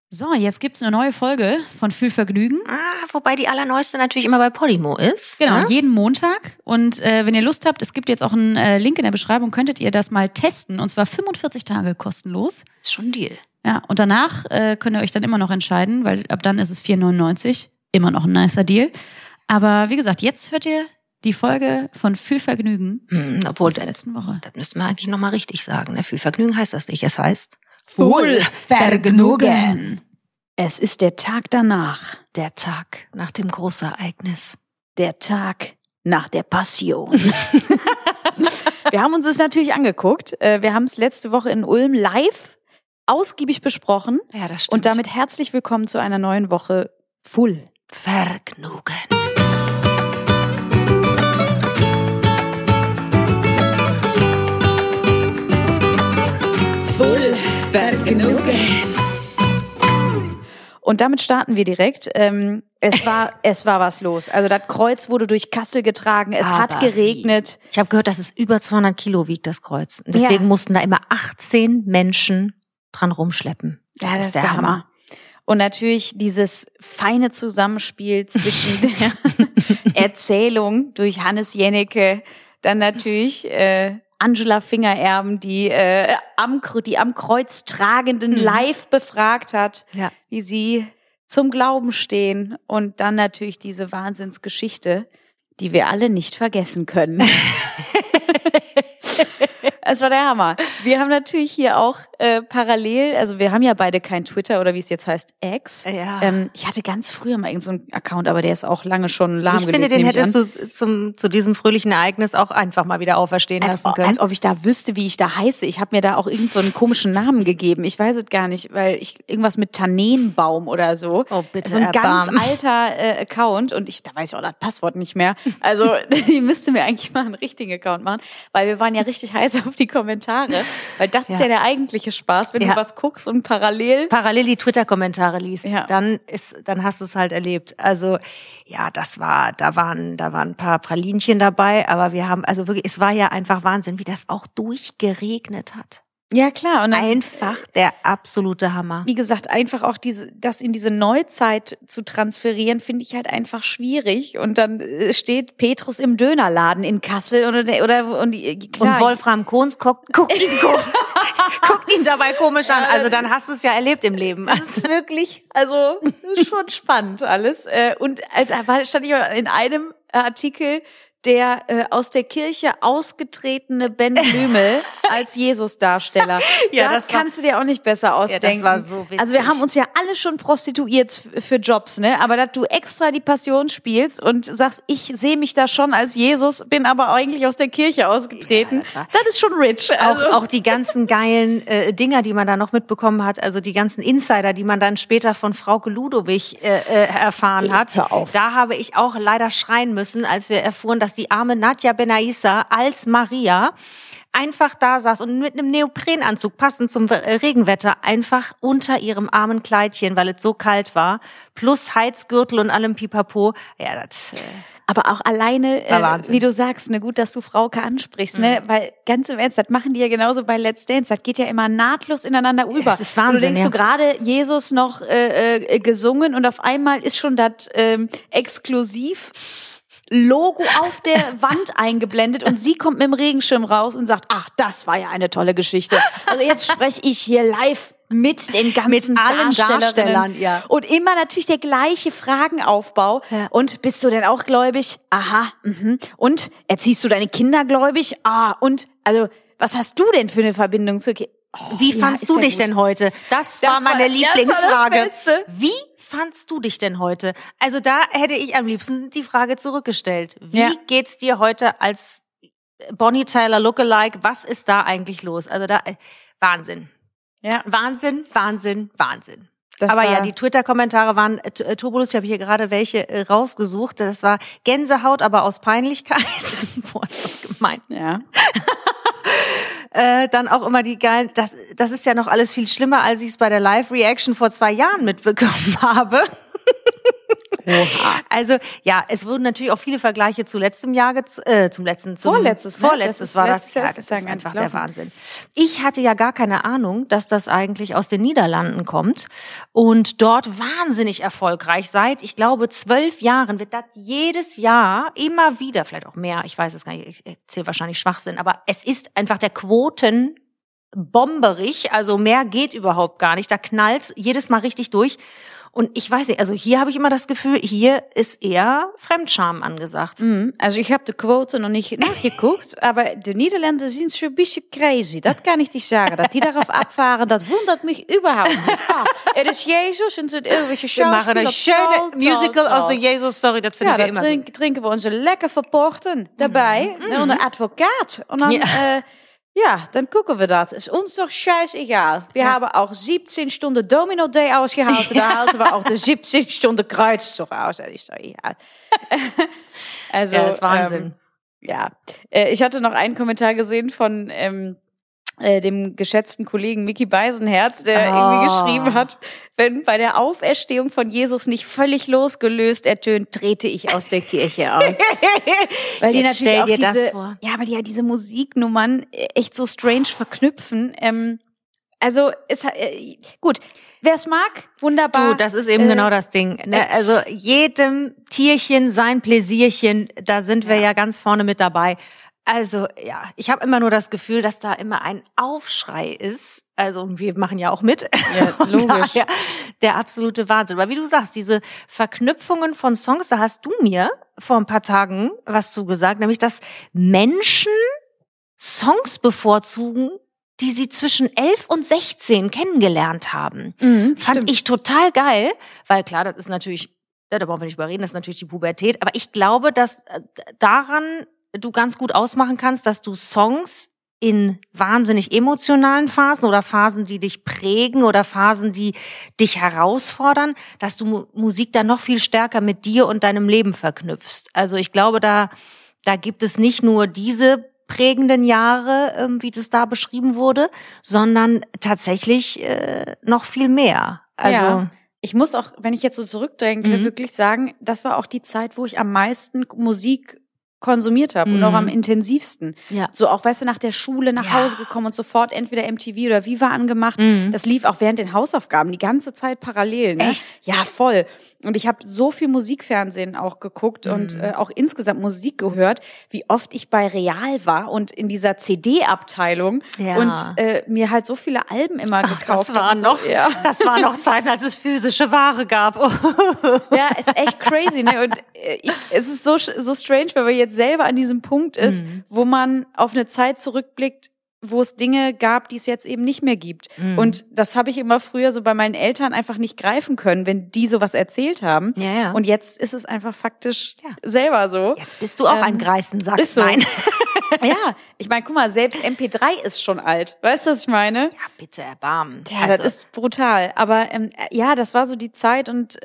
So, jetzt gibt's eine neue Folge von Fühlvergnügen. Wobei die allerneueste natürlich immer bei Podimo ist. Genau, ne? jeden Montag. Und wenn ihr Lust habt, es gibt jetzt auch einen Link in der Beschreibung, könntet ihr das mal testen. Und zwar 45 Tage kostenlos. Ist schon ein Deal. Ja, und danach könnt ihr euch dann immer noch entscheiden, weil ab dann ist es 4,99. Immer noch ein nicer Deal. Aber wie gesagt, jetzt hört ihr die Folge von Fühlvergnügen Obwohl, aus der letzten Woche. Das müssten wir eigentlich nochmal richtig sagen. Ne? Fühlvergnügen heißt das nicht. Es heißt Fühlvergnügen. Es ist der Tag danach. Der Tag nach dem Großereignis. Der Tag nach der Passion. Wir haben uns das natürlich angeguckt. Wir haben es letzte Woche in Ulm live ausgiebig besprochen. Ja, das stimmt. Und damit herzlich willkommen zu einer neuen Woche Full Vergnügen. Full Vergnügen. Und damit starten wir direkt. Es war was los. Also das Kreuz wurde durch Kassel getragen. Es hat geregnet. Ich habe gehört, dass es über 200 Kilo wiegt, das Kreuz. Und deswegen mussten da immer 18 Menschen dran rumschleppen. Ja, das ist der Hammer. Und natürlich dieses feine Zusammenspiel zwischen der Erzählung durch Hannes Jennecke, dann natürlich Angela Fingererben, die am Kreuz Tragenden live befragt hat, wie sie zum Glauben stehen. Und dann natürlich diese Wahnsinnsgeschichte, die wir alle nicht vergessen können. Es war der Hammer. Wir haben natürlich hier auch parallel, also wir haben ja beide kein Twitter oder wie es jetzt heißt, X. Ja. Ich hatte ganz früher mal irgendeinen so einen Account, aber der ist auch lange schon lahmgelegt. Ich finde, den hättest du zu diesem fröhlichen Ereignis auch einfach mal wieder auferstehen lassen können. Als ob ich da wüsste, wie ich da heiße. Ich habe mir da auch irgend so einen komischen Namen gegeben. Ich weiß es gar nicht, weil ich irgendwas mit Tanenbaum oder so. Oh, bitte so ein ganz alter Account und da weiß ich auch das Passwort nicht mehr. Also ich müsste mir eigentlich mal einen richtigen Account machen, weil wir waren ja richtig heiß auf die Kommentare, weil das ist ja der eigentliche Spaß, wenn du was guckst und parallel die Twitter-Kommentare liest, dann hast du es halt erlebt. Also ja, da waren ein paar Pralinchen dabei, aber wir haben also wirklich, es war ja einfach Wahnsinn, wie das auch durchgeregnet hat. Ja, klar. Und dann, einfach der absolute Hammer. Wie gesagt, einfach auch das in diese Neuzeit zu transferieren, finde ich halt einfach schwierig. Und dann steht Petrus im Dönerladen in Kassel und Wolfram Kohns guckt ihn dabei komisch an. Also dann hast du es ja erlebt im Leben. Das ist wirklich, also schon spannend alles. Und stand ich in einem Artikel, der aus der Kirche ausgetretene Ben Blümel als Jesus-Darsteller. Das kannst du dir auch nicht besser ausdenken. Ja, das war so witzig. Also wir haben uns ja alle schon prostituiert für Jobs, ne? Aber dass du extra die Passion spielst und sagst, ich sehe mich da schon als Jesus, bin aber eigentlich aus der Kirche ausgetreten, das ist schon rich. Also auch die ganzen geilen Dinger, die man da noch mitbekommen hat, also die ganzen Insider, die man dann später von Frauke Ludowig erfahren hat. Hör auf. Da habe ich auch leider schreien müssen, als wir erfuhren, dass die arme Nadja Benaissa als Maria einfach da saß und mit einem Neoprenanzug, passend zum Regenwetter, einfach unter ihrem armen Kleidchen, weil es so kalt war, plus Heizgürtel und allem Pipapo. Ja, das... Aber auch alleine, wie du sagst, ne, gut, dass du Frauke ansprichst, ne, weil ganz im Ernst, das machen die ja genauso bei Let's Dance, das geht ja immer nahtlos ineinander über. Das ist Wahnsinn, und du denkst so gerade Jesus noch gesungen und auf einmal ist schon das exklusiv Logo auf der Wand eingeblendet und sie kommt mit dem Regenschirm raus und sagt, ach, das war ja eine tolle Geschichte. Also jetzt spreche ich hier live mit den ganzen mit allen Darstellern, ja. Und immer natürlich der gleiche Fragenaufbau. Ja. Und bist du denn auch gläubig? Aha, Und erziehst du deine Kinder gläubig? Und also, was hast du denn für eine Verbindung zur Kirche? Wie fandst du dich denn heute? Das war meine Lieblingsfrage. Wie fandst du dich denn heute? Also da hätte ich am liebsten die Frage zurückgestellt. Wie geht's dir heute als Bonnie Tyler Lookalike? Was ist da eigentlich los? Also da, Wahnsinn. Ja. Wahnsinn. Aber ja, die Twitter-Kommentare waren turbulent. Ich habe hier gerade welche rausgesucht. Das war Gänsehaut, aber aus Peinlichkeit. Boah, ist das gemein. Ja. Dann auch immer die geilen, das ist ja noch alles viel schlimmer, als ich es bei der Live-Reaction vor 2 Jahren mitbekommen habe. Oha. Also, ja, es wurden natürlich auch viele Vergleiche zu letztem Jahr, vorletztes war das. Ja, das ist einfach der Wahnsinn. Ich hatte ja gar keine Ahnung, dass das eigentlich aus den Niederlanden kommt und dort wahnsinnig erfolgreich. Seit, ich glaube, 12 Jahren wird das jedes Jahr immer wieder, vielleicht auch mehr, ich weiß es gar nicht, ich erzähle wahrscheinlich Schwachsinn, aber es ist einfach der Quotenbomberich, also mehr geht überhaupt gar nicht. Da knallt's jedes Mal richtig durch. Und ich weiß nicht, also hier habe ich immer das Gefühl, hier ist eher Fremdscham angesagt. Also ich habe die Quote noch nicht nachgeguckt, aber die Niederländer sind schon ein bisschen crazy. Das kann ich dir sagen. Dass die darauf abfahren, das wundert mich überhaupt nicht. Es ist Jesus und sind irgendwelche Schauspieler. Wir machen eine schöne Musical aus der Jesus-Story, das finden wir immer gut. Trinken wir unsere lecker Verporten dabei und ein Advokat. Und dann... Ja, dann gucken wir das. Ist uns doch scheißegal. Wir haben auch 17 Stunden Domino Day ausgehalten. Da halten wir auch die 17 Stunden Kreuzzug aus. Das ist doch egal. Also, ja, das ist Wahnsinn. Ich hatte noch einen Kommentar gesehen von dem geschätzten Kollegen Mickey Beisenherz, der irgendwie geschrieben hat, wenn bei der Auferstehung von Jesus nicht völlig losgelöst ertönt, trete ich aus der Kirche aus. Weil die jetzt natürlich stell dir auch das vor. Ja, weil die ja diese Musiknummern echt so strange verknüpfen. Also gut, wer es mag, wunderbar. Du, das ist eben genau das Ding. Ne? Also jedem Tierchen sein Pläsierchen, da sind wir ja ganz vorne mit dabei. Also ja, ich habe immer nur das Gefühl, dass da immer ein Aufschrei ist. Also wir machen ja auch mit. Ja, logisch. Der absolute Wahnsinn. Aber wie du sagst, diese Verknüpfungen von Songs, da hast du mir vor ein paar Tagen was zugesagt, nämlich dass Menschen Songs bevorzugen, die sie zwischen 11 und 16 kennengelernt haben. Fand ich total geil, weil klar, das ist natürlich, da brauchen wir nicht überreden, das ist natürlich die Pubertät, aber ich glaube, dass daran du ganz gut ausmachen kannst, dass du Songs in wahnsinnig emotionalen Phasen oder Phasen, die dich prägen oder Phasen, die dich herausfordern, dass du Musik dann noch viel stärker mit dir und deinem Leben verknüpfst. Also ich glaube, da gibt es nicht nur diese prägenden Jahre, wie das da beschrieben wurde, sondern tatsächlich noch viel mehr. Also ja. Ich muss auch, wenn ich jetzt so zurückdenke, wirklich sagen, das war auch die Zeit, wo ich am meisten Musik konsumiert habe und auch am intensivsten. Ja. So auch, weißt du, nach der Schule nach Hause gekommen und sofort entweder MTV oder Viva angemacht. Das lief auch während den Hausaufgaben die ganze Zeit parallel. Ne? Echt? Ja, voll. Und ich habe so viel Musikfernsehen auch geguckt und auch insgesamt Musik gehört, wie oft ich bei Real war und in dieser CD-Abteilung und mir halt so viele Alben immer gekauft habe. Das waren noch Zeiten, als es physische Ware gab. Ja, ist echt crazy, ne? Und es ist so strange, weil man jetzt selber an diesem Punkt ist, wo man auf eine Zeit zurückblickt, wo es Dinge gab, die es jetzt eben nicht mehr gibt. Und das habe ich immer früher so bei meinen Eltern einfach nicht greifen können, wenn die sowas erzählt haben. Ja. Und jetzt ist es einfach faktisch selber so. Jetzt bist du auch ein Greisensack. Ist so. Nein. Ja, ich meine, guck mal, selbst MP3 ist schon alt. Weißt du, was ich meine? Ja, bitte erbarmen. Ja, also, das ist brutal. Aber ja, das war so die Zeit und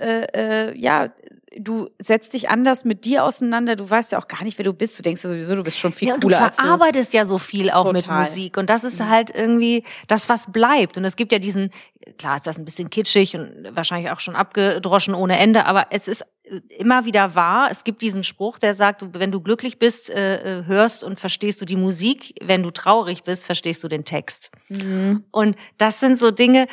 du setzt dich anders mit dir auseinander. Du weißt ja auch gar nicht, wer du bist. Du denkst ja sowieso, du bist schon viel cooler als du. Du verarbeitest ja so viel auch mit Musik. Und das ist halt irgendwie das, was bleibt. Und es gibt ja diesen, klar ist das ein bisschen kitschig und wahrscheinlich auch schon abgedroschen ohne Ende, aber es ist immer wieder wahr. Es gibt diesen Spruch, der sagt, wenn du glücklich bist, hörst und verstehst du die Musik. Wenn du traurig bist, verstehst du den Text. Und das sind so Dinge,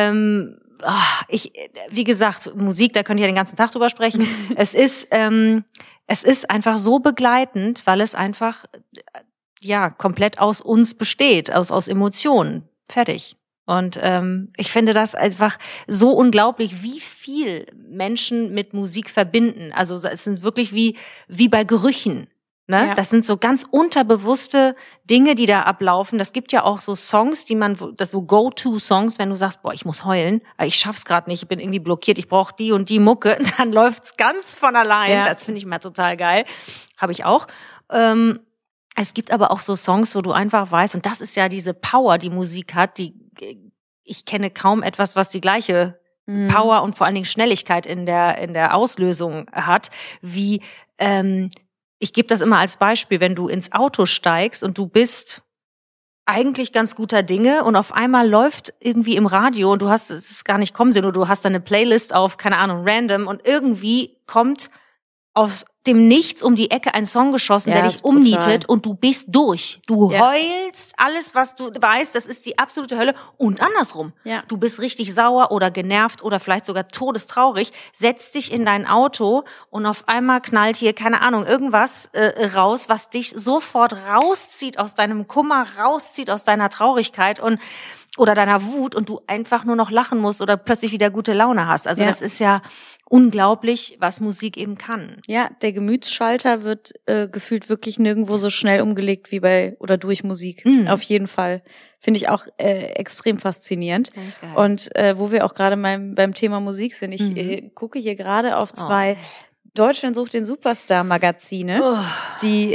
wie gesagt, Musik, da könnt ihr ja den ganzen Tag drüber sprechen. Es ist einfach so begleitend, weil es einfach komplett aus uns besteht, aus Emotionen. Fertig. Und ich finde das einfach so unglaublich, wie viel Menschen mit Musik verbinden. Also es sind wirklich wie bei Gerüchen. Ne? Ja. Das sind so ganz unterbewusste Dinge, die da ablaufen. Das gibt ja auch so Songs, das so Go-To-Songs, wenn du sagst, boah, ich muss heulen, ich schaff's gerade nicht, ich bin irgendwie blockiert, ich brauche die und die Mucke, dann läuft's ganz von allein. Ja. Das finde ich mal total geil. Habe ich auch. Es gibt aber auch so Songs, wo du einfach weißt, und das ist ja diese Power, die Musik hat, ich kenne kaum etwas, was die gleiche Power und vor allen Dingen Schnelligkeit in der Auslösung hat, wie ich gebe das immer als Beispiel, wenn du ins Auto steigst und du bist eigentlich ganz guter Dinge und auf einmal läuft irgendwie im Radio und du hast es gar nicht kommen sehen oder du hast da eine Playlist auf, keine Ahnung, random und irgendwie kommt aus dem Nichts um die Ecke ein Song geschossen, der dich umnietet und du bist durch. Du heulst, alles, was du weißt, das ist die absolute Hölle und andersrum. Ja. Du bist richtig sauer oder genervt oder vielleicht sogar todestraurig, setzt dich in dein Auto und auf einmal knallt hier, keine Ahnung, irgendwas raus, was dich sofort rauszieht aus deinem Kummer, rauszieht aus deiner Traurigkeit und oder deiner Wut und du einfach nur noch lachen musst oder plötzlich wieder gute Laune hast. Also das ist ja unglaublich, was Musik eben kann. Ja, der Gemütsschalter wird gefühlt wirklich nirgendwo so schnell umgelegt wie bei oder durch Musik. Auf jeden Fall. Finde ich auch extrem faszinierend. Okay. Und wo wir auch gerade beim Thema Musik sind, ich gucke hier gerade auf 2 Deutschland sucht den Superstar Magazine, die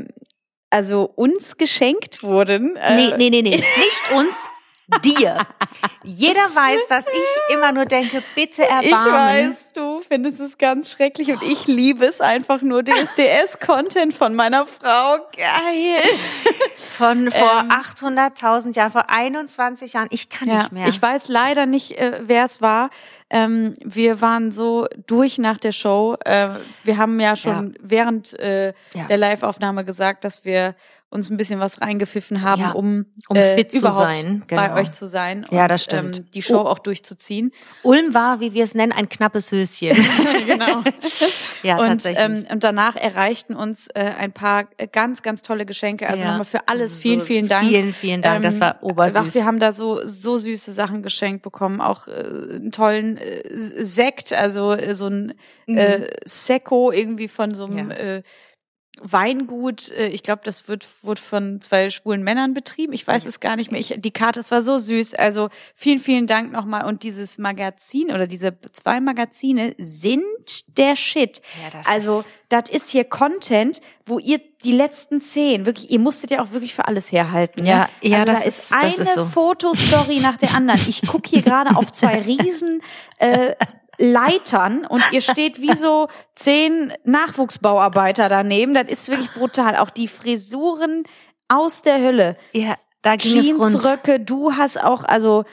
also uns geschenkt wurden. Nee, nicht uns. Dir. Jeder weiß, dass ich immer nur denke, bitte erbarmen. Ich weiß, du findest es ganz schrecklich und ich liebe es einfach nur. DSDS-Content von meiner Frau. Geil. Von vor 800.000 Jahren, vor 21 Jahren. Ich kann nicht mehr. Ich weiß leider nicht, wer es war. Wir waren so durch nach der Show. Wir haben ja schon während der Live-Aufnahme gesagt, dass wir uns ein bisschen was reingepfiffen haben, um fit zu überhaupt sein, bei euch zu sein Ja, und das stimmt. Die Show auch durchzuziehen. Ulm war, wie wir es nennen, ein knappes Höschen. Genau. Ja, tatsächlich. Und danach erreichten uns ein paar ganz, ganz tolle Geschenke. Also nochmal für alles vielen, vielen Dank. Vielen Dank, das war obersüß. Wir haben da so süße Sachen geschenkt bekommen, auch einen tollen Sekt, also so ein Secco irgendwie von so einem Weingut, ich glaube, das wird von 2 schwulen Männern betrieben. Ich weiß es gar nicht mehr. Die Karte, es war so süß. Also vielen, vielen Dank nochmal. Und dieses Magazin oder diese 2 Magazine sind der Shit. Ja, das ist hier Content, wo ihr die letzten 10, wirklich, ihr musstet ja auch wirklich für alles herhalten. Ja, ne? ja, also das da ist eine so. Fotostory nach der anderen. Ich gucke hier gerade auf 2 riesen Leitern und ihr steht wie so 10 Nachwuchsbauarbeiter daneben. Das ist wirklich brutal. Auch die Frisuren aus der Hölle. Ja, da ging es rund. Jeansröcke, du hast auch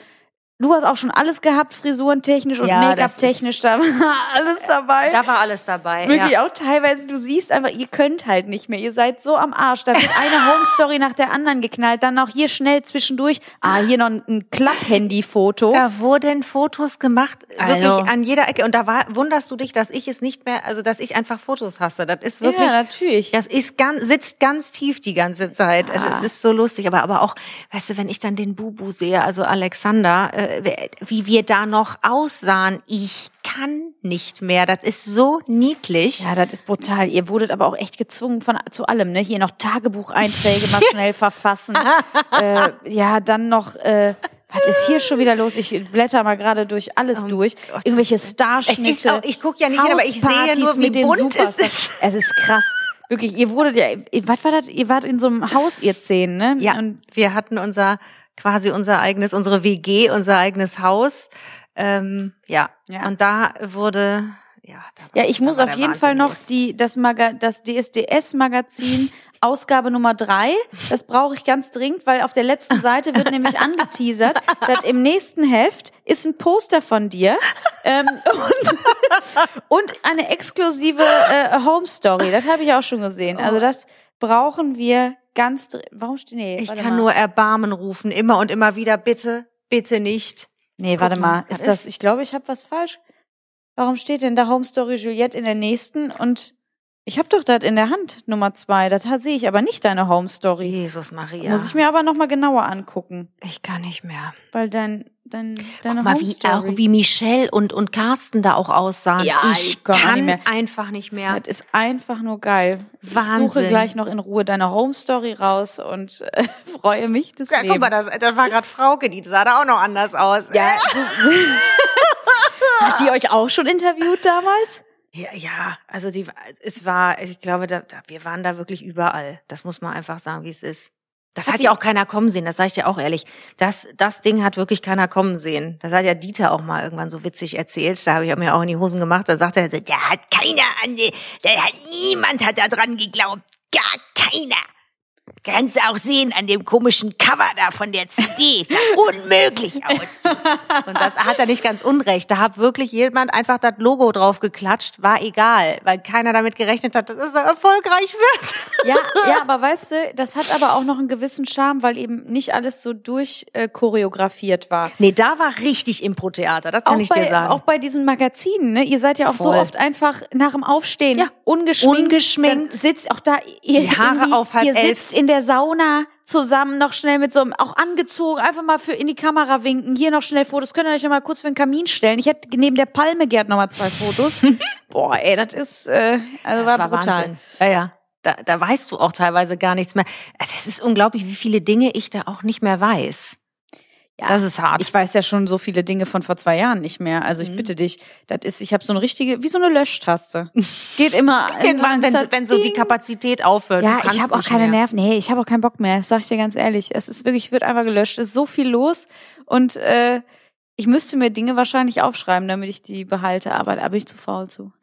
schon alles gehabt, frisurentechnisch und Make-up-technisch, da war alles dabei. Da war alles dabei. Wirklich auch teilweise, du siehst einfach, ihr könnt halt nicht mehr, ihr seid so am Arsch. Da wird eine Home-Story nach der anderen geknallt, dann auch hier schnell zwischendurch, hier noch ein Klapp-Handy-Foto. Da wurden Fotos gemacht, wirklich an jeder Ecke. Und wunderst du dich, dass ich es nicht mehr, also dass ich einfach Fotos hasse. Das ist wirklich, ja, natürlich. Das ist sitzt ganz tief die ganze Zeit. Also es ist so lustig, aber auch, weißt du, wenn ich dann den Bubu sehe, also Alexander, wie wir da noch aussahen, ich kann nicht mehr. Das ist so niedlich. Ja, das ist brutal. Ihr wurdet aber auch echt gezwungen zu allem, ne? Hier noch Tagebucheinträge mal schnell verfassen. Dann noch, was ist hier schon wieder los? Ich blätter mal gerade durch alles durch. Irgendwelche Starschnitte. Es ist auch, ich gucke ja nicht hin, aber ich sehe nur, wie bunt es ist. Es ist krass. Wirklich, ihr wurdet ja, was war das? Ihr wart in so einem Haus, ihr 10, ne? Ja, und wir hatten unsere WG, unser eigenes Haus. Und da wurde, ich muss auf jeden Fall noch das DSDS-Magazin Ausgabe Nummer 3, das brauche ich ganz dringend, weil auf der letzten Seite wird nämlich angeteasert, dass im nächsten Heft ist ein Poster von dir und eine exklusive Home Story. Das habe ich auch schon gesehen. Also das brauchen wir ganz dringend. Warum steht ich kann nur Erbarmen rufen, immer und immer wieder, bitte, bitte nicht. Nee, warte mal, ist das, ich glaube, ich habe was falsch. Warum steht denn da Home Story Juliette in der nächsten und ich habe doch das in der Hand, Nummer 2. Das sehe ich aber nicht, deine Home Story. Jesus Maria. Muss ich mir aber nochmal genauer angucken. Ich kann nicht mehr. Weil deine Guck mal, Home Story. wie Michelle und Carsten da auch aussahen. Ja, ich kann einfach nicht mehr. Das ist einfach nur geil. Wahnsinn. Ich suche gleich noch in Ruhe deine Home Story raus und freue mich des Lebens. Guck mal, das war gerade Frauke, die sah da auch noch anders aus. Ja. Hat die euch auch schon interviewt damals? Ja, also ich glaube, wir waren da wirklich überall. Das muss man einfach sagen, wie es ist. Das hat ja auch keiner kommen sehen, das sage ich dir auch ehrlich. Das Ding hat wirklich keiner kommen sehen. Das hat ja Dieter auch mal irgendwann so witzig erzählt. Da habe ich mir auch in die Hosen gemacht. Da sagte er so, niemand hat da dran geglaubt. Gar keiner. Kannst du auch sehen an dem komischen Cover da von der CD. Sah unmöglich aus. Und das hat er nicht ganz unrecht. Da hat wirklich jemand einfach das Logo drauf geklatscht. War egal, weil keiner damit gerechnet hat, dass er erfolgreich wird. Ja, aber weißt du, das hat aber auch noch einen gewissen Charme, weil eben nicht alles so durchchoreografiert war. Nee, da war richtig Impro-Theater, das kann ich dir sagen. Auch bei diesen Magazinen, ne? Ihr seid ja auch Voll. so oft einfach nach dem Aufstehen ungeschminkt. Dann sitzt auch da, die Haare auf halb ihr sitzt in der Sauna zusammen noch schnell mit so einem, auch angezogen, einfach mal für in die Kamera winken, hier noch schnell Fotos, könnt ihr euch noch mal kurz für den Kamin stellen. Ich hätte neben der Palme gern noch mal 2 Fotos. Boah, ey, das ist, das war brutal. Wahnsinn. Ja. Da weißt du auch teilweise gar nichts mehr. Also es ist unglaublich, wie viele Dinge ich da auch nicht mehr weiß. Ja, das ist hart. Ich weiß ja schon so viele Dinge von vor 2 Jahren nicht mehr. Also ich bitte dich, ich habe so eine richtige, wie so eine Löschtaste. Geht immer. Irgendwann, wenn so die Kapazität aufhört. Ja, ich habe auch keine Nerven. Nee, ich habe auch keinen Bock mehr. Das sag ich dir ganz ehrlich. Es ist wirklich, wird einfach gelöscht. Es ist so viel los und ich müsste mir Dinge wahrscheinlich aufschreiben, damit ich die behalte, aber da bin ich zu faul zu.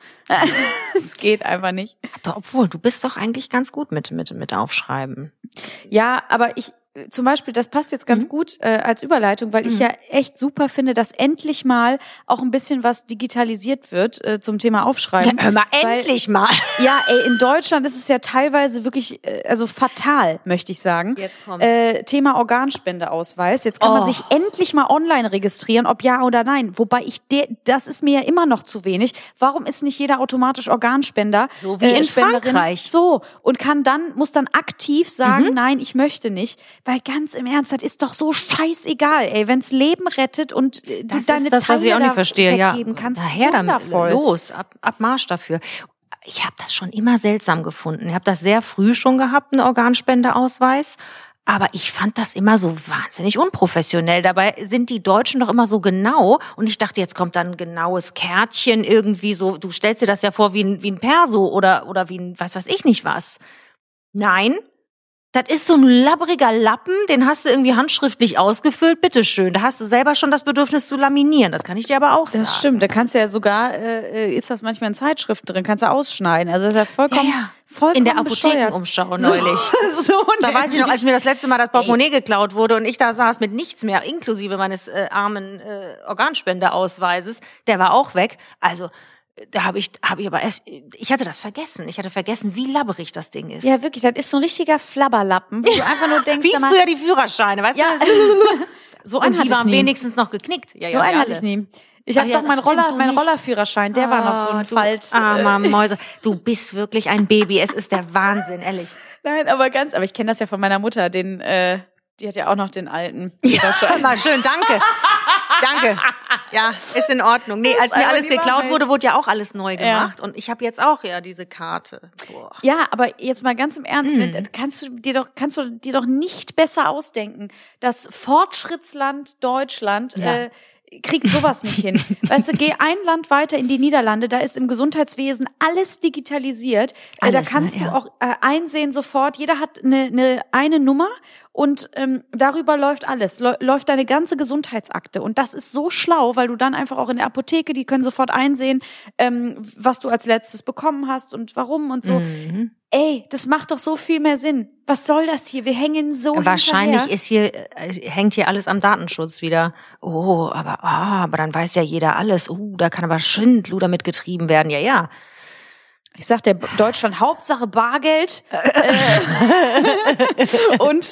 Es geht einfach nicht. Obwohl, du bist doch eigentlich ganz gut mit Aufschreiben. Ja, aber zum Beispiel, das passt jetzt ganz gut als Überleitung, weil ich ja echt super finde, dass endlich mal auch ein bisschen was digitalisiert wird zum Thema Aufschreiben. Ja, hör mal, endlich mal. Ja, ey, in Deutschland ist es ja teilweise wirklich, also fatal, möchte ich sagen. Jetzt kommt's. Thema Organspendeausweis. Jetzt kann man sich endlich mal online registrieren, ob ja oder nein. Wobei das ist mir ja immer noch zu wenig. Warum ist nicht jeder automatisch Organspender? So wie in Frankreich. So. Und muss dann aktiv sagen, nein, ich möchte nicht. Weil ganz im Ernst, das ist doch so scheißegal, ey. Wenn's Leben rettet und das deine ist das, was ich auch nicht verstehe. Ja, kannst, daher damit los, ab Marsch dafür. Ich habe das schon immer seltsam gefunden. Ich habe das sehr früh schon gehabt, einen Organspendeausweis. Aber ich fand das immer so wahnsinnig unprofessionell. Dabei sind die Deutschen doch immer so genau. Und ich dachte, jetzt kommt dann ein genaues Kärtchen irgendwie so. Du stellst dir das ja vor wie ein Perso oder wie ein weiß ich nicht was. Nein. Das ist so ein labbriger Lappen, den hast du irgendwie handschriftlich ausgefüllt, bitteschön. Da hast du selber schon das Bedürfnis zu laminieren, das kann ich dir aber auch sagen. Das stimmt, da kannst du ja sogar, ist das manchmal in Zeitschriften drin, kannst du ausschneiden. Also das ist ja vollkommen in der Apothekenumschau neulich. So da weiß ich noch, als mir das letzte Mal das Portemonnaie geklaut wurde und ich da saß mit nichts mehr, inklusive meines armen Organspendeausweises, der war auch weg. Also da habe ich aber ich hatte das vergessen. Ich hatte vergessen, wie labberig das Ding ist. Ja, wirklich, das ist so ein richtiger Flabberlappen, wo du einfach nur denkst, wie früher die Führerscheine, weißt du? So einen und die waren wenigstens noch geknickt. Ja, so einen hatte ich nie. Ich habe doch meinen Rollerführerschein, der war noch so ein Falt. Armer Mäuse, du bist wirklich ein Baby. Es ist der Wahnsinn, ehrlich. Nein, aber ich kenne das ja von meiner Mutter, die hat ja auch noch den alten. Ja, mal schön, danke. Danke. Ja, ist in Ordnung. Nee, als mir alles geklaut wurde ja auch alles neu gemacht. Ja. Und ich habe jetzt auch diese Karte. Boah. Ja, aber jetzt mal ganz im Ernst, kannst du dir doch nicht besser ausdenken. Das Fortschrittsland Deutschland kriegt sowas nicht hin. Weißt du, geh ein Land weiter in die Niederlande, da ist im Gesundheitswesen alles digitalisiert. Da kannst du auch einsehen sofort, jeder hat eine Nummer und darüber läuft alles, läuft deine ganze Gesundheitsakte. Und das ist so schlau, weil du dann einfach auch in der Apotheke, die können sofort einsehen, was du als letztes bekommen hast und warum und so. Mhm. Ey, das macht doch so viel mehr Sinn. Was soll das hier? Wir hängen so wahrscheinlich hängt hier alles am Datenschutz wieder. Oh, aber dann weiß ja jeder alles. Da kann aber Schindluder mit getrieben werden. Ja. Ich sag dir, Deutschland Hauptsache Bargeld und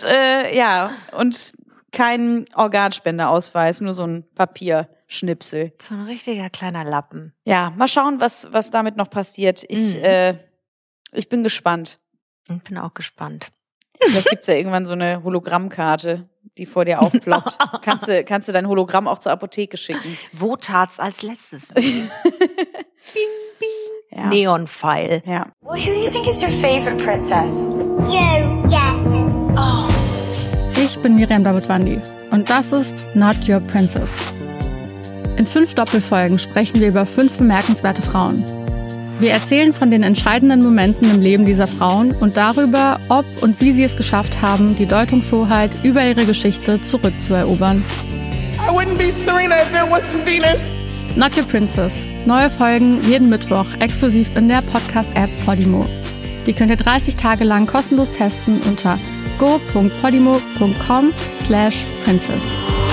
kein Organspendeausweis, nur so ein Papierschnipsel. So ein richtiger kleiner Lappen. Ja, mal schauen, was damit noch passiert. Ich bin gespannt. Ich bin auch gespannt. Vielleicht gibt's ja irgendwann so eine Hologrammkarte, die vor dir aufploppt. Kannst du dein Hologramm auch zur Apotheke schicken. Wo tat's als letztes weh? Bing, bing. Ja. Neon-Pfeil. Ja. Well, who do you think is your favorite princess? You, yeah. Oh. Ich bin Miriam Davidwandi und das ist Not Your Princess. In 5 Doppelfolgen sprechen wir über 5 bemerkenswerte Frauen. Wir erzählen von den entscheidenden Momenten im Leben dieser Frauen und darüber, ob und wie sie es geschafft haben, die Deutungshoheit über ihre Geschichte zurückzuerobern. I wouldn't be Serena if there wasn't Venus. Not Your Princess. Neue Folgen jeden Mittwoch exklusiv in der Podcast-App Podimo. Die könnt ihr 30 Tage lang kostenlos testen unter go.podimo.com/princess.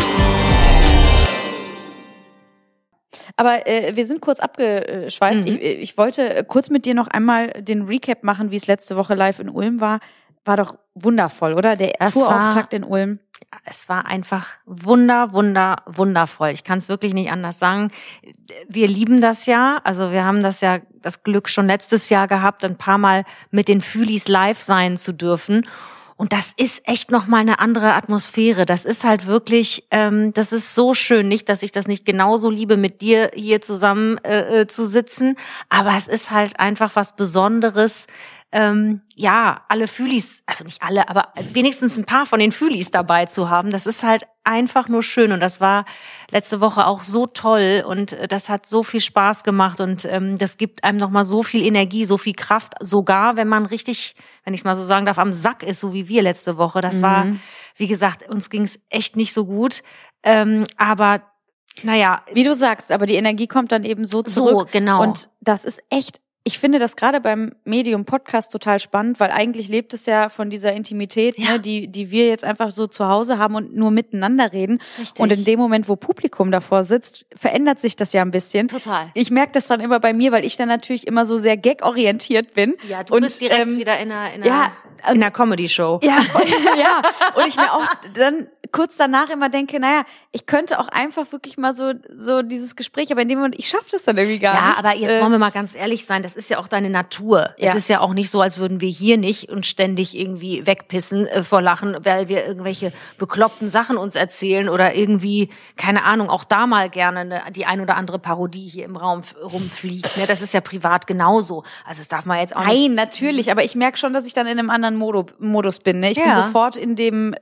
Aber wir sind kurz abgeschweift. Ich wollte kurz mit dir noch einmal den Recap machen, wie es letzte Woche live in Ulm war. War doch wundervoll, oder? Der Tourauftakt in Ulm. Es war einfach wundervoll. Ich kann es wirklich nicht anders sagen. Wir lieben das ja. Also wir haben das Glück schon letztes Jahr gehabt, ein paar Mal mit den Fühlis live sein zu dürfen. Und das ist echt nochmal eine andere Atmosphäre. Das ist halt wirklich, das ist so schön. Nicht, dass ich das nicht genauso liebe, mit dir hier zusammen zu sitzen. Aber es ist halt einfach was Besonderes. Alle Fühlis, also nicht alle, aber wenigstens ein paar von den Fühlis dabei zu haben. Das ist halt einfach nur schön. Und das war letzte Woche auch so toll. Und das hat so viel Spaß gemacht. Und das gibt einem nochmal so viel Energie, so viel Kraft. Sogar, wenn man richtig, wenn ich es mal so sagen darf, am Sack ist, so wie wir letzte Woche. Das war, wie gesagt, uns ging es echt nicht so gut. Aber naja. Wie du sagst, aber die Energie kommt dann eben so zurück. So, genau. Und das ist echt, ich finde das gerade beim Medium-Podcast total spannend, weil eigentlich lebt es ja von dieser Intimität, ne, die wir jetzt einfach so zu Hause haben und nur miteinander reden. Richtig. Und in dem Moment, wo Publikum davor sitzt, verändert sich das ja ein bisschen. Total. Ich merke das dann immer bei mir, weil ich dann natürlich immer so sehr gag-orientiert bin. Ja, du bist direkt wieder in einer Comedy-Show. Ja, ja. Und ich mir auch dann kurz danach immer denke, naja, ich könnte auch einfach wirklich mal so dieses Gespräch, aber in dem Moment, ich schaffe das dann irgendwie gar nicht. Ja, aber jetzt wollen wir mal ganz ehrlich sein, das ist ja auch deine Natur. Ja. Es ist ja auch nicht so, als würden wir hier nicht und ständig irgendwie wegpissen vor Lachen, weil wir irgendwelche bekloppten Sachen uns erzählen oder irgendwie, keine Ahnung, auch da mal gerne die ein oder andere Parodie hier im Raum rumfliegt. Ne? Das ist ja privat genauso. Also das darf man jetzt auch nicht. Nein, natürlich, aber ich merke schon, dass ich dann in einem anderen Modus bin. Ne? Ich bin sofort in dem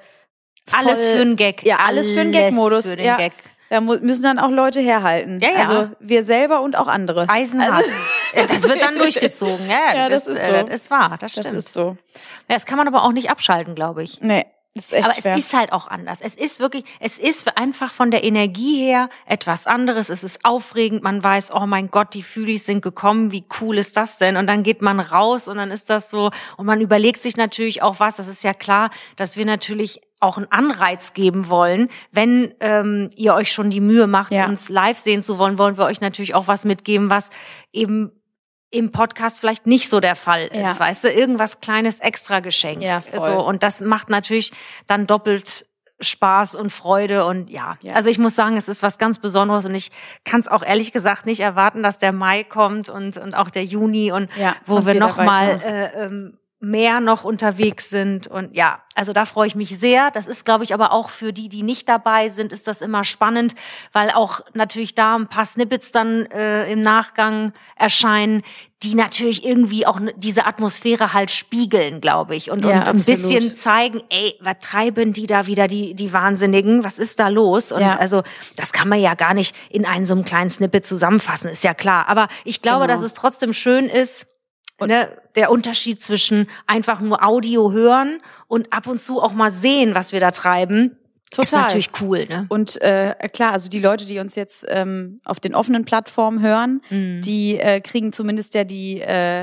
alles für einen Gag. Ja, alles für einen Gag-Modus. Für den Gag. Da müssen dann auch Leute herhalten. Ja. Also wir selber und auch andere. Eisenhart. Das wird dann durchgezogen. Ja, das ist so. Das ist wahr, das stimmt. Das ist so. Ja, das kann man aber auch nicht abschalten, glaube ich. Nee. Das ist echt aber schwer. Es ist halt auch anders. Es ist einfach von der Energie her etwas anderes. Es ist aufregend. Man weiß, oh mein Gott, die Fühlis sind gekommen. Wie cool ist das denn? Und dann geht man raus und dann ist das so. Und man überlegt sich natürlich auch was. Das ist ja klar, dass wir natürlich auch einen Anreiz geben wollen. Wenn ihr euch schon die Mühe macht, uns live sehen zu wollen, wollen wir euch natürlich auch was mitgeben, was eben im Podcast vielleicht nicht so der Fall ist, weißt du, irgendwas kleines Extra-Geschenk. Ja, voll. So, und das macht natürlich dann doppelt Spaß und Freude und also ich muss sagen, es ist was ganz Besonderes und ich kann es auch ehrlich gesagt nicht erwarten, dass der Mai kommt und auch der Juni und wo wir noch mal mehr noch unterwegs sind und also da freue ich mich sehr. Das ist, glaube ich, aber auch für die nicht dabei sind, ist das immer spannend, weil auch natürlich da ein paar Snippets dann im Nachgang erscheinen, die natürlich irgendwie auch diese Atmosphäre halt spiegeln, glaube ich, und ein bisschen zeigen, was treiben die da wieder, die Wahnsinnigen, was ist da los? Und also das kann man ja gar nicht in einem so einem kleinen Snippet zusammenfassen, ist ja klar. Aber ich glaube, dass es trotzdem schön ist, der Unterschied zwischen einfach nur Audio hören und ab und zu auch mal sehen, was wir da treiben, ist natürlich cool. Ne? Und klar, also die Leute, die uns jetzt auf den offenen Plattformen hören, die kriegen zumindest ja die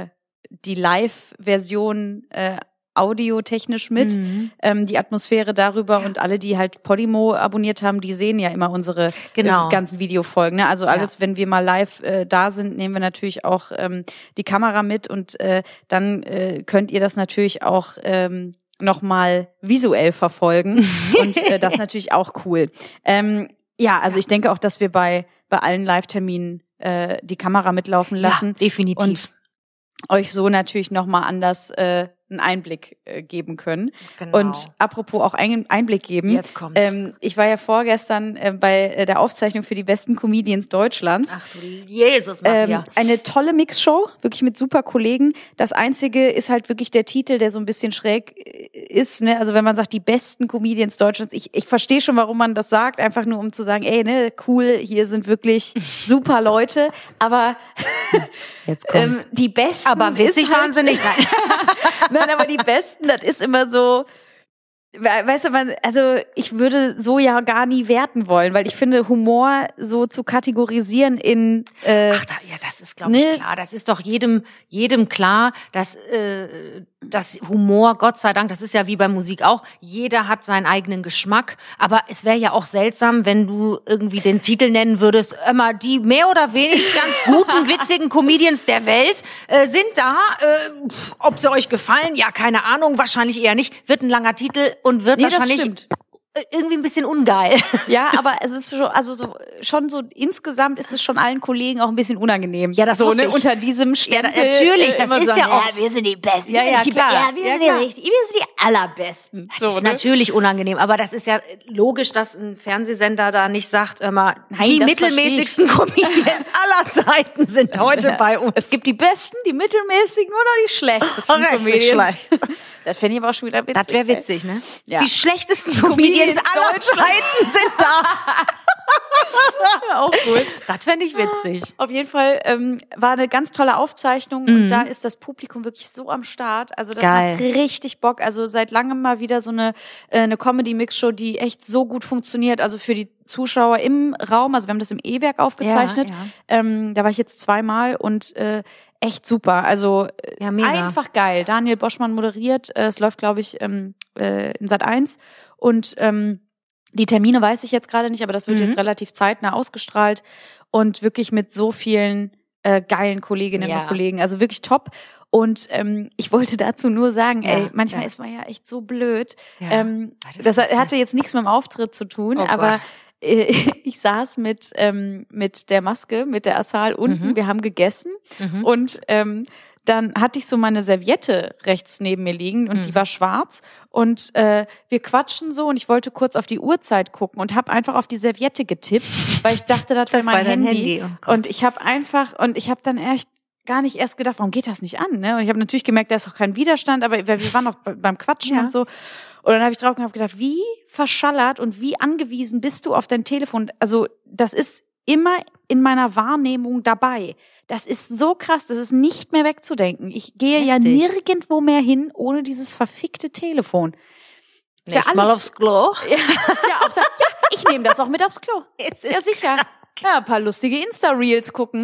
Live-Version audiotechnisch mit, die Atmosphäre darüber und alle, die halt Podimo abonniert haben, die sehen ja immer unsere ganzen Videofolgen. Ne? Also alles, wenn wir mal live da sind, nehmen wir natürlich auch die Kamera mit und dann könnt ihr das natürlich auch nochmal visuell verfolgen und das ist natürlich auch cool. Also ich denke auch, dass wir bei allen Live-Terminen die Kamera mitlaufen lassen. Ja, definitiv. Und euch so natürlich nochmal anders einen Einblick geben können. Genau. Und apropos auch Einblick geben. Jetzt kommt's. Ich war ja vorgestern bei der Aufzeichnung für die besten Comedians Deutschlands. Ach du Jesus, Maria. Eine tolle Mixshow, wirklich mit super Kollegen. Das Einzige ist halt wirklich der Titel, der so ein bisschen schräg ist. Ne? Also wenn man sagt, die besten Comedians Deutschlands, ich verstehe schon, warum man das sagt, einfach nur um zu sagen, cool, hier sind wirklich super Leute, aber jetzt kommt's. Die besten. Aber witzig halt, waren sie nicht. Nein, aber die Besten, das ist immer so, weißt du, also ich würde so ja gar nie werten wollen, weil ich finde, Humor so zu kategorisieren in das ist, glaube ich, klar. Das ist doch jedem klar, dass das Humor, Gott sei Dank, das ist ja wie bei Musik auch, jeder hat seinen eigenen Geschmack, aber es wäre ja auch seltsam, wenn du irgendwie den Titel nennen würdest, immer die mehr oder weniger ganz guten, witzigen Comedians der Welt sind da, ob sie euch gefallen, ja, keine Ahnung, wahrscheinlich eher nicht, wird ein langer Titel und wird wahrscheinlich irgendwie ein bisschen ungeil. Ja, aber es ist schon so insgesamt ist es schon allen Kollegen auch ein bisschen unangenehm. Ja, das so, hoffe ne, ich. unter diesem Stempel. Ja, natürlich, das ist ja auch. Wir sind die Besten. Ja, klar. Wir sind die Allerbesten. Das ist natürlich unangenehm, aber das ist ja logisch, dass ein Fernsehsender da nicht sagt, immer, die mittelmäßigsten Comedians aller Zeiten sind heute bei uns. Es gibt die besten, die mittelmäßigen oder die schlechtesten Comedians. Das fände ich aber auch schon wieder witzig. Das wäre witzig, ne? Ja. Die schlechtesten Comedians aller Zeiten sind da. Auch cool. Das fände ich witzig. Auf jeden Fall war eine ganz tolle Aufzeichnung und da ist das Publikum wirklich so am Start. Also das macht richtig Bock. Also seit langem mal wieder so eine Comedy-Mix-Show, die echt so gut funktioniert. Also für die Zuschauer im Raum. Also wir haben das im E-Werk aufgezeichnet. Ja. Da war ich jetzt 2-mal und echt super. Also einfach geil. Daniel Boschmann moderiert. Es läuft, glaube ich, in Sat.1 und die Termine weiß ich jetzt gerade nicht, aber das wird jetzt relativ zeitnah ausgestrahlt und wirklich mit so vielen geilen Kolleginnen und Kollegen. Also wirklich top. Und ich wollte dazu nur sagen, manchmal ist man ja echt so blöd. Ja, das hatte jetzt nichts mit dem Auftritt zu tun, aber ich saß mit der Maske, mit der Assal unten, wir haben gegessen und dann hatte ich so meine Serviette rechts neben mir liegen und die war schwarz und wir quatschen so und ich wollte kurz auf die Uhrzeit gucken und habe einfach auf die Serviette getippt, weil ich dachte, das wäre mein Handy. Und ich habe dann echt gar nicht erst gedacht, warum geht das nicht an? Ne? Und ich habe natürlich gemerkt, da ist auch kein Widerstand, aber wir waren noch beim Quatschen und so. Und dann habe ich drauf gedacht, wie verschallert und wie angewiesen bist du auf dein Telefon? Also das ist immer in meiner Wahrnehmung dabei. Das ist so krass, das ist nicht mehr wegzudenken. Ich gehe ja nirgendwo mehr hin ohne dieses verfickte Telefon. Ist ja alles mal aufs Klo? Ich nehme das auch mit aufs Klo. Ja, sicher. Ja, ein paar lustige Insta-Reels gucken.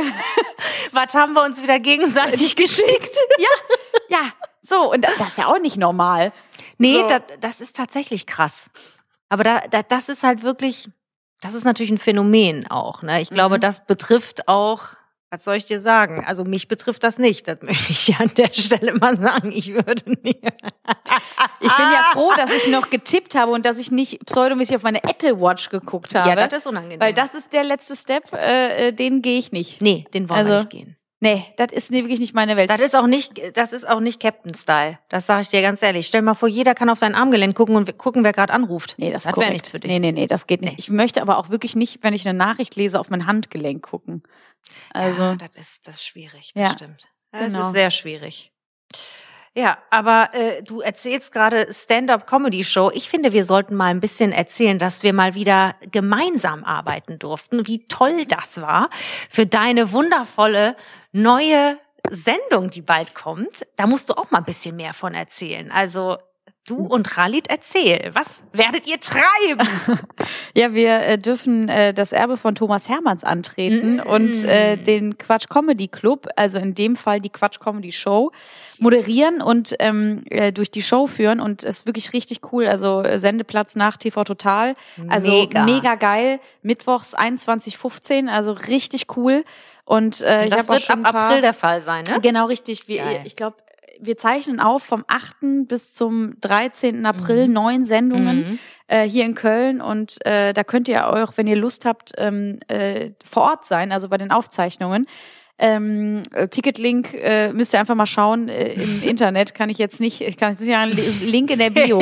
Was haben wir uns wieder gegenseitig geschickt? Ja. So, und das ist ja auch nicht normal. Nee, so. Das ist tatsächlich krass. Aber das ist halt wirklich, das ist natürlich ein Phänomen auch. Ne? Ich glaube, das betrifft auch, was soll ich dir sagen? Also mich betrifft das nicht. Das möchte ich ja an der Stelle mal sagen. Ich würde nicht. Ich bin ja froh, dass ich noch getippt habe und dass ich nicht pseudomäßig auf meine Apple Watch geguckt habe. Ja, das ist unangenehm. Weil das ist der letzte Step, den gehe ich nicht. Nee, den wollen wir nicht gehen. Nee, das ist wirklich nicht meine Welt. Das ist auch nicht Captain-Style. Das sage ich dir ganz ehrlich. Stell dir mal vor, jeder kann auf dein Armgelenk gucken und gucken, wer gerade anruft. Nee, das wäre nichts für dich. Nee, das geht nicht. Nee. Ich möchte aber auch wirklich nicht, wenn ich eine Nachricht lese, auf mein Handgelenk gucken. Also, ja, das ist schwierig, das stimmt. Das ist sehr schwierig. Ja, aber du erzählst gerade Stand-up-Comedy-Show. Ich finde, wir sollten mal ein bisschen erzählen, dass wir mal wieder gemeinsam arbeiten durften. Wie toll das war für deine wundervolle neue Sendung, die bald kommt. Da musst du auch mal ein bisschen mehr von erzählen. Also du und Khalid, erzähl. Was werdet ihr treiben? Ja, wir dürfen das Erbe von Thomas Hermanns antreten und den Quatsch Comedy Club, also in dem Fall die Quatsch Comedy Show, moderieren und durch die Show führen. Und es ist wirklich richtig cool. Also Sendeplatz nach TV Total. Also mega geil. Mittwochs 21:15, also richtig cool. Und das wird ab April der Fall sein, ne? Genau, richtig. Ich glaube, wir zeichnen auf vom 8. bis zum 13. April 9 Sendungen hier in Köln und da könnt ihr auch, wenn ihr Lust habt, vor Ort sein, also bei den Aufzeichnungen. Ticketlink müsst ihr einfach mal schauen im Internet, kann ich jetzt nicht sagen, Link in der Bio,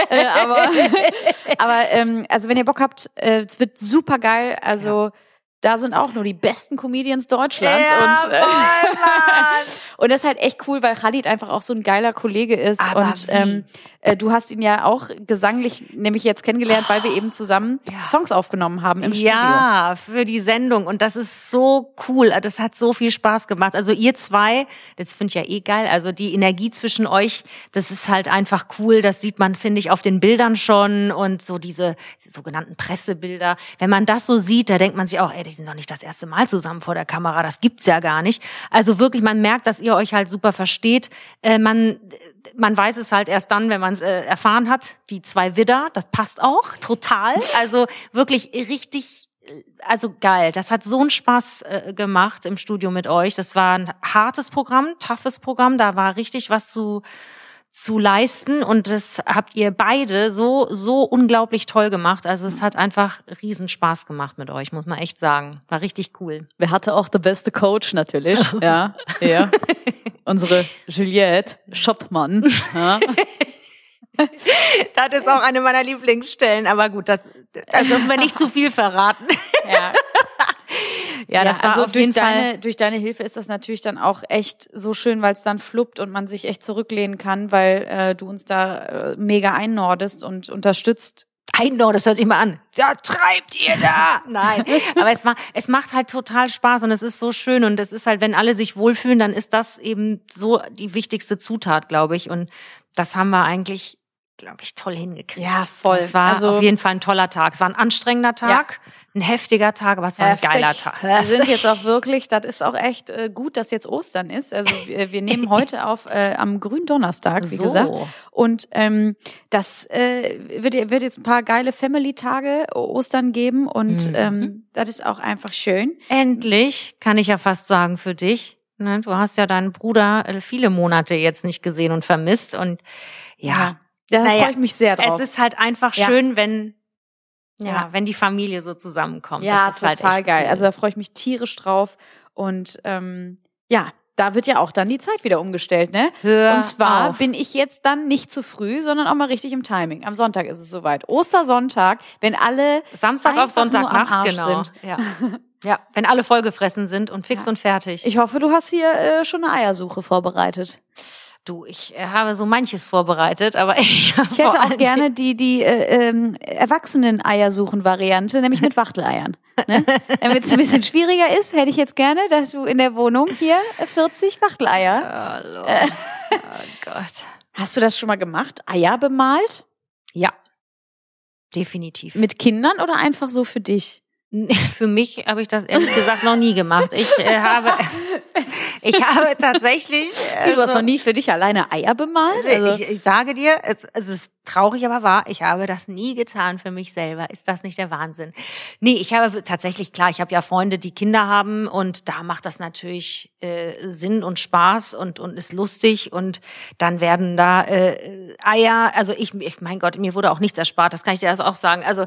aber also wenn ihr Bock habt, es wird super geil, also da sind auch nur die besten Comedians Deutschlands und das ist halt echt cool, weil Khalid einfach auch so ein geiler Kollege ist. Aber und du hast ihn ja auch gesanglich nämlich jetzt kennengelernt, weil wir eben zusammen Songs aufgenommen haben im Studio. Ja, für die Sendung und das ist so cool, das hat so viel Spaß gemacht. Also ihr zwei, das finde ich ja geil, also die Energie zwischen euch, das ist halt einfach cool, das sieht man, finde ich, auf den Bildern schon und so diese sogenannten Pressebilder. Wenn man das so sieht, da denkt man sich auch, ey, die sind doch nicht das erste Mal zusammen vor der Kamera, das gibt's ja gar nicht. Also wirklich, man merkt, dass ihr euch halt super versteht. Man weiß es halt erst dann, wenn man es erfahren hat. Die 2 Widder, das passt auch total. Also wirklich richtig, also geil. Das hat so einen Spaß gemacht im Studio mit euch. Das war ein hartes Programm, toughes Programm. Da war richtig was zu leisten und das habt ihr beide so unglaublich toll gemacht. Also es hat einfach riesen Spaß gemacht mit euch, muss man echt sagen. War richtig cool. Wer hatte auch der beste Coach natürlich? Ja. Unsere Juliette Schoppmann. Ja. Das ist auch eine meiner Lieblingsstellen, aber gut, da dürfen wir nicht zu viel verraten. Ja. Ja, das war also auf jeden Fall. Durch deine Hilfe ist das natürlich dann auch echt so schön, weil es dann fluppt und man sich echt zurücklehnen kann, weil du uns da mega einnordest und unterstützt. Das hört sich mal an. Ja, treibt ihr da? Nein, aber es macht halt total Spaß und es ist so schön und es ist halt, wenn alle sich wohlfühlen, dann ist das eben so die wichtigste Zutat, glaube ich. Und das haben wir eigentlich, glaube ich, toll hingekriegt. Ja, voll. Es war auf jeden Fall ein toller Tag. Es war ein anstrengender Tag, ein heftiger Tag, aber es war ein geiler Tag. Wir sind jetzt auch wirklich, das ist auch echt gut, dass jetzt Ostern ist. Also wir nehmen heute auf am Gründonnerstag, wie gesagt. Und das wird jetzt ein paar geile Family-Tage Ostern geben und das ist auch einfach schön. Endlich, kann ich ja fast sagen, für dich. Ne? Du hast ja deinen Bruder viele Monate jetzt nicht gesehen und vermisst und ja. Da freue ich mich sehr drauf. Es ist halt einfach schön, wenn die Familie so zusammenkommt. Ja, das ist total halt echt geil. cool. Also da freue ich mich tierisch drauf. Und da wird ja auch dann die Zeit wieder umgestellt, ne? Und zwar bin ich jetzt dann nicht zu früh, sondern auch mal richtig im Timing. Am Sonntag ist es soweit. Ostersonntag, wenn alle Samstag auf Sonntagnacht, genau. sind. Ja. Ja, wenn alle vollgefressen sind und fix und fertig. Ich hoffe, du hast hier schon eine Eiersuche vorbereitet. Du, ich habe so manches vorbereitet, aber ich hätte auch gerne die Erwachsenen-Eiersuchen-Variante, nämlich mit Wachteleiern. Ne? Damit es ein bisschen schwieriger ist, hätte ich jetzt gerne, dass du in der Wohnung hier 40 Wachteleier. Oh Gott. Hast du das schon mal gemacht? Eier bemalt? Ja, definitiv. Mit Kindern oder einfach so für dich? Für mich habe ich das ehrlich gesagt noch nie gemacht. Ich habe tatsächlich. Du hast noch nie für dich alleine Eier bemalt? Also Ich sage dir, es ist traurig, aber wahr. Ich habe das nie getan für mich selber. Ist das nicht der Wahnsinn? Nee, ich habe tatsächlich, klar, ich habe ja Freunde, die Kinder haben und da macht das natürlich Sinn und Spaß und ist lustig und dann werden da Eier. Also mein Gott, mir wurde auch nichts erspart. Das kann ich dir also auch sagen. Also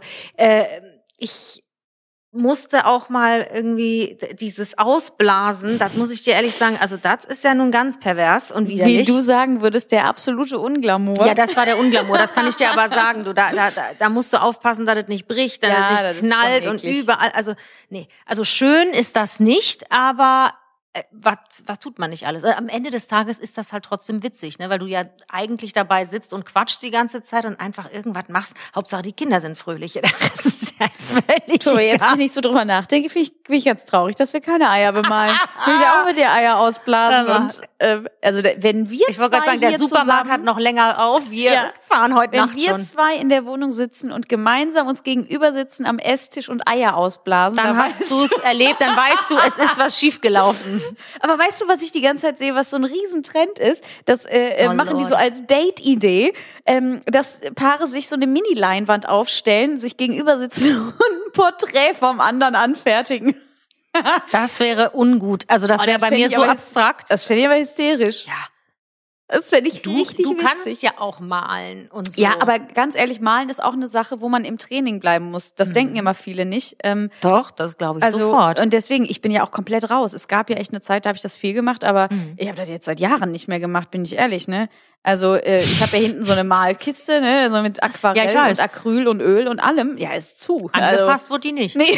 ich musste auch mal irgendwie dieses Ausblasen, das muss ich dir ehrlich sagen, also das ist ja nun ganz pervers und widerlich. Wie du sagen würdest, der absolute Unglamour. Ja, das war der Unglamour, das kann ich dir aber sagen. Du, da musst du aufpassen, dass es nicht bricht, dass es nicht knallt und überall. Also, nee, also schön ist das nicht, aber was tut man nicht alles? Am Ende des Tages ist das halt trotzdem witzig, ne? Weil du ja eigentlich dabei sitzt und quatschst die ganze Zeit und einfach irgendwas machst. Hauptsache die Kinder sind fröhlich. Das ist ja völlig egal. Jetzt, wenn ich so drüber nachdenke, bin ich ganz traurig, dass wir keine Eier bemalen. Ich will ja auch mit dir Eier ausblasen. Und, also wenn wir ich wollte gerade sagen, der Supermarkt hat noch länger auf. Wir fahren heute Nacht schon. Wenn wir zwei in der Wohnung sitzen und gemeinsam uns gegenüber sitzen am Esstisch und Eier ausblasen, dann hast du es erlebt, dann weißt du, es ist was schiefgelaufen. Aber weißt du, was ich die ganze Zeit sehe, was so ein Riesentrend ist? Das machen die so als Date-Idee, dass Paare sich so eine Mini-Leinwand aufstellen, sich gegenüber sitzen und ein Porträt vom anderen anfertigen. Das wäre ungut. Also das wäre bei mir so abstrakt. Das fände ich aber hysterisch. Ja. Das fände ich richtig Du witzig. kannst ja auch malen und so. Ja, aber ganz ehrlich, malen ist auch eine Sache, wo man im Training bleiben muss. Das denken immer viele nicht. Doch, das glaube ich sofort. Und deswegen, ich bin ja auch komplett raus. Es gab ja echt eine Zeit, da habe ich das viel gemacht, aber ich habe das jetzt seit Jahren nicht mehr gemacht, bin ich ehrlich, ne? Also ich habe ja hinten so eine Malkiste, ne, so mit Aquarell und Acryl und Öl und allem. Ja, ist zu. Angefasst wurde die nicht. Nee.